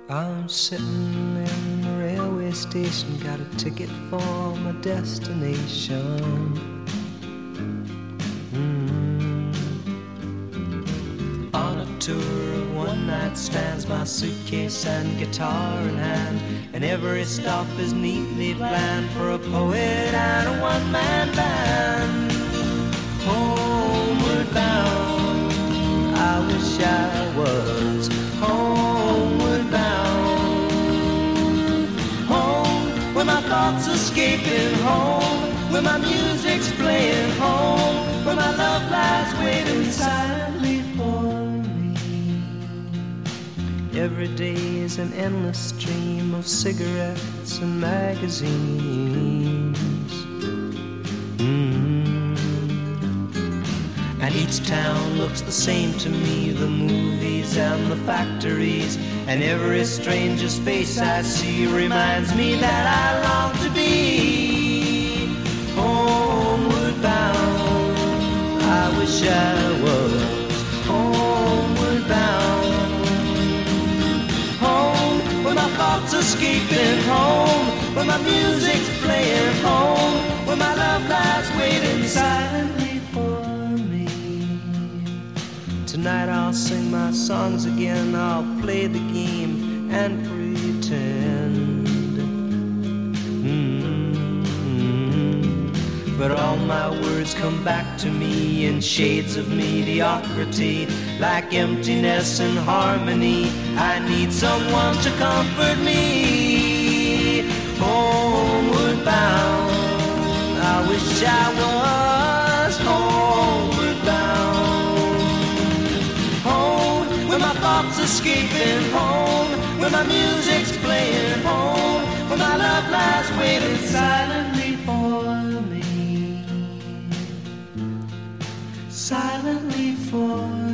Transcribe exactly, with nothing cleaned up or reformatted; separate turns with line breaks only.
I'm sitting in the railway station, got a ticket for my destination. Mm. On a tour of one night stands, my suitcase and guitar in hand, and every stop is neatly planned for a poet and a one-man band. Homeward bound, I wish I was homeward bound. Home, where my thoughts escaping, home, where my music's playing, home, where my love lies waiting silently for me. Every day is an endless stream of cigarettes and magazines. Mm. And each town looks the same to me, the movies and the factories, and every stranger's face I see reminds me that I long to be homeward bound. I wish I was homeward bound. Home, where my thoughts escaping, home, where my music's playing, home, where my love lies waiting silently for me. Tonight I'll sing my songs again, I'll play the game and pretend. Mm-hmm. But all my words come back to me in shades of mediocrity, like emptiness and harmony. I need someone to comfort me. Homeward bound, I wish I was homeward bound. Home, where my thoughts escaping, home, where my music's playing, home, where my love lies waiting silently for me. Silently for me.